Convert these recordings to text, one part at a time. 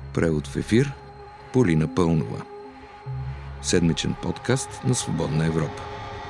Превод в ефир Полина Пълнова. Седмичен подкаст на Свободна Европа.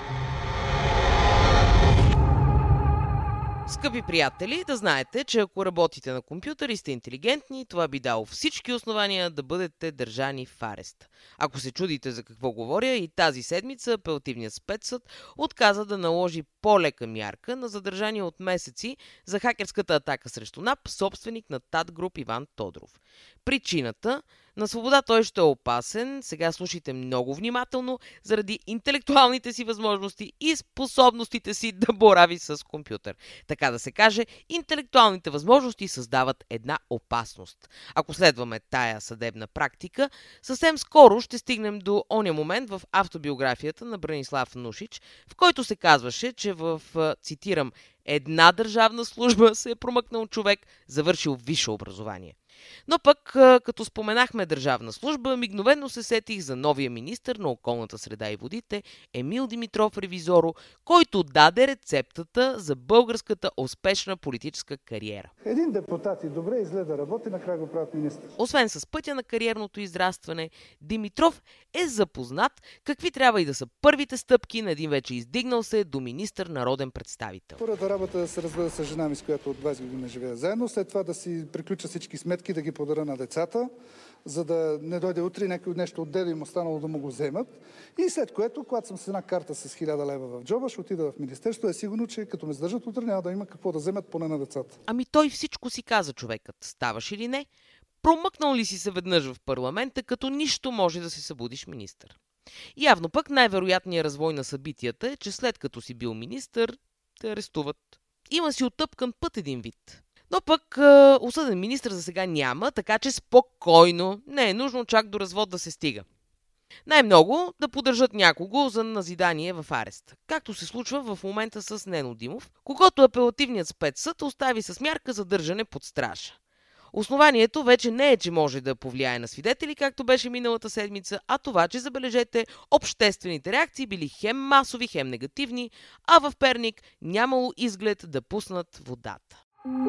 Скъпи приятели, да знаете, че ако работите на компютър и сте интелигентни, това би дало всички основания да бъдете държани в арест. Ако се чудите за какво говоря, и тази седмица апелативният спецсъд отказа да наложи по-лека мярка на задържание от месеци за хакерската атака срещу НАП, собственик на ТАТ Груп Иван Тодоров. Причината: на свобода той ще е опасен, сега слушайте много внимателно, заради интелектуалните си възможности и способностите си да борави с компютър. Така да се каже, интелектуалните възможности създават една опасност. Ако следваме тая съдебна практика, съвсем скоро ще стигнем до оня момент в автобиографията на Бранислав Нушич, в който се казваше, че в, цитирам, една държавна служба се е промъкнал човек, завършил висше образование. Но пък, като споменахме държавна служба, мигновено се сетих за новия министър на околната среда и водите Емил Димитров Ревизоро, който даде рецептата за българската успешна политическа кариера. Един депутат и добре и зле да работи, накрая го правят министър. Освен с пътя на кариерното израстване, Димитров е запознат какви трябва и да са първите стъпки на един вече издигнал се до министър народен представител. Първата работа е да се разведа с жена ми, с която от 20 години живея заедно, след това да си приключа всички сметки, да ги подаря на децата, за да не дойде утре някой нещо от деда им останало да му го вземат. И след което, когато съм с една карта с 1000 лева в джоба, ще отида в министерството. Е сигурно, че като ме задържат утре, няма да има какво да вземат поне на децата. Ами той всичко си каза човекът. Ставаш или не? Промъкнал ли си се веднъж в парламента, като нищо може да си събудиш министър? Явно пък най-вероятният развой на събитията е, че след като си бил министър, те арестуват. Има си отъпкан път един вид. Но пък осъден министър за сега няма, така че спокойно, не е нужно чак до развод да се стига. Най-много да поддържат някого за назидание в арест, както се случва в момента с Нено Димов, когото апелативният спецсъд остави с мярка задържане под стража. Основанието вече не е, че може да повлияе на свидетели, както беше миналата седмица, а това, че, забележете, обществените реакции били хем масови, хем негативни, а в Перник нямало изглед да пуснат водата.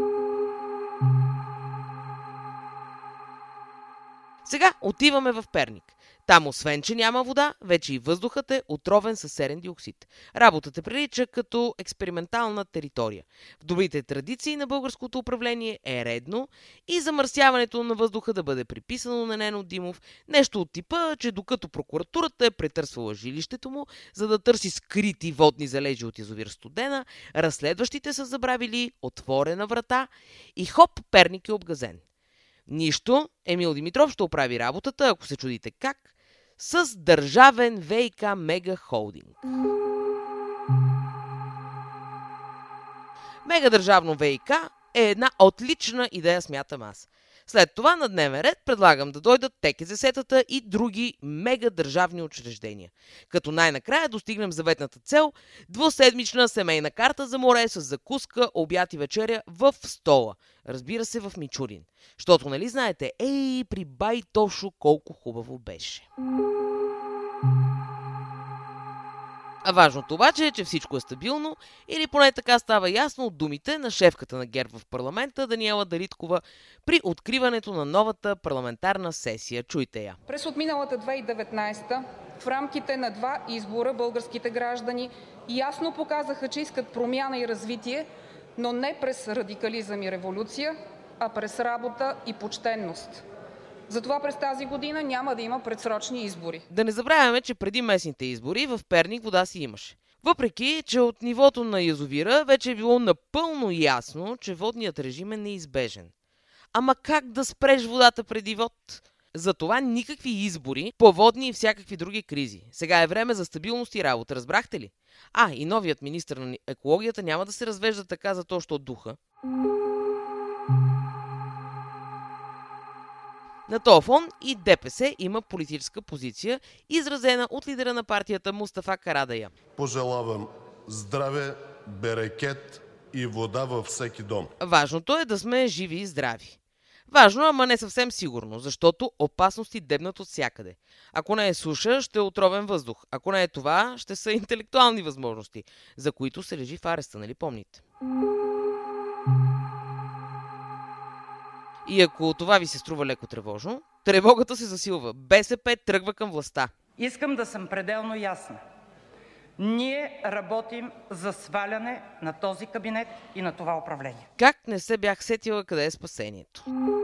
Сега отиваме в Перник. Там, освен че няма вода, вече и въздухът е отровен със серен диоксид. Работата прилича като експериментална територия. В добрите традиции на българското управление е редно и замърсяването на въздуха да бъде приписано на Нено Димов, нещо от типа, че докато прокуратурата е претърсвала жилището му, за да търси скрити водни залежи от язовир Студена, разследващите са забравили отворена врата и хоп, Перник е обгазен. Нищо, Емил Димитров ще оправи работата, ако се чудите как, с държавен ВиК Мега Холдинг. Мега държавно ВиК е една отлична идея, смятам аз. След това на дневен ред предлагам да дойдат ТКЗС-тата и други мега държавни учреждения. Като най-накрая достигнем заветната цел – двуседмична семейна карта за море с закуска, обяд и вечеря в стола. Разбира се, в Мичурин. Щото, нали знаете, при бай Тошо колко хубаво беше. А важното обаче е, че всичко е стабилно, или поне така става ясно от думите на шефката на ГЕРБ в парламента Даниела Дариткова при откриването на новата парламентарна сесия. Чуйте я. През отминалата 2019 в рамките на 2 избора българските граждани ясно показаха, че искат промяна и развитие, но не през радикализъм и революция, а през работа и почтенност. Затова през тази година няма да има предсрочни избори. Да не забравяме, че преди местните избори в Перник вода си имаше. Въпреки, че от нивото на язовира вече е било напълно ясно, че водният режим е неизбежен. Ама как да спреш водата преди вод? Затова никакви избори, поводни и всякакви други кризи. Сега е време за стабилност и работа, разбрахте ли? И новият министър на екологията няма да се развежда така за точно от духа. На този фон и ДПС има политическа позиция, изразена от лидера на партията Мустафа Карадайъ. Пожелавам здраве, берекет и вода във всеки дом. Важното е да сме живи и здрави. Важно, ама не съвсем сигурно, защото опасности дебнат от всякъде. Ако не е суша, ще е отровен въздух. Ако не е това, ще са интелектуални възможности, за които се лежи в ареста, нали помните? И ако това ви се струва леко тревожно, тревогата се засилва. БСП тръгва към властта. Искам да съм пределно ясна. Ние работим за сваляне на този кабинет и на това управление. Как не се бях сетила къде е спасението?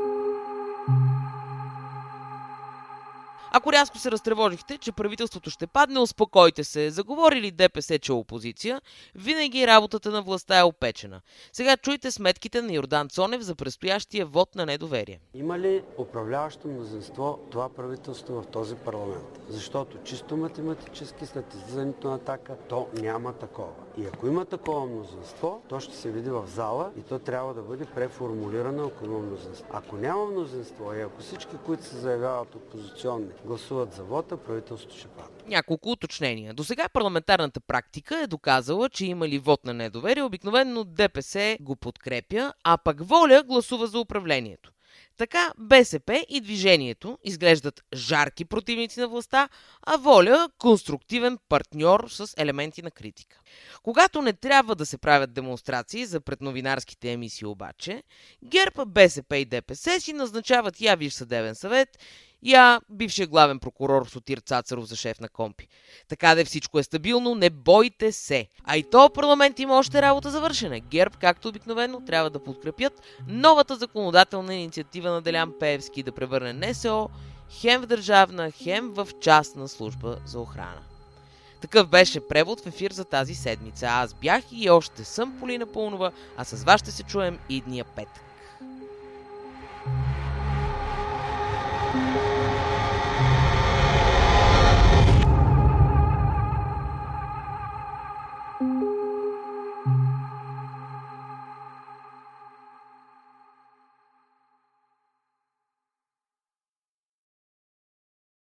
Ако рязко се разтревожихте, че правителството ще падне, успокойте се. Заговорили ДПС, че е опозиция, винаги работата на властта е опечена. Сега чуйте сметките на Йордан Цонев за предстоящия вод на недоверие. Има ли управляващо мнозинство това правителство в този парламент? Защото чисто математически след излизането на Атака, то няма такова. И ако има такова мнозинство, то ще се види в зала и то трябва да бъде преформулирано, ако има мнозинство. Ако няма мнозинство и ако всички, които се заявяват опозиционни, гласуват за вота, правителството ще падне. Няколко уточнения. Досега парламентарната практика е доказала, че има ли вод на недоверие, обикновено ДПС го подкрепя, а пък Воля гласува за управлението. Така БСП и Движението изглеждат жарки противници на властта, а Воля – конструктивен партньор с елементи на критика. Когато не трябва да се правят демонстрации за предновинарските емисии обаче, ГЕРБ, БСП и ДПС си назначават я Висш съдебен съвет, я бившия главен прокурор Сотир Цацаров за шеф на КОНПИ. Така де всичко е стабилно, не бойте се. А и то парламент има още работа за вършене. ГЕРБ, както обикновено, трябва да подкрепят новата законодателна инициатива на Делян Пеевски да превърне НСО хем в държавна, хем в частна служба за охрана. Такъв беше превод в ефир за тази седмица. Аз бях и още съм Полина Паунова, а с вас ще се чуем идния петък.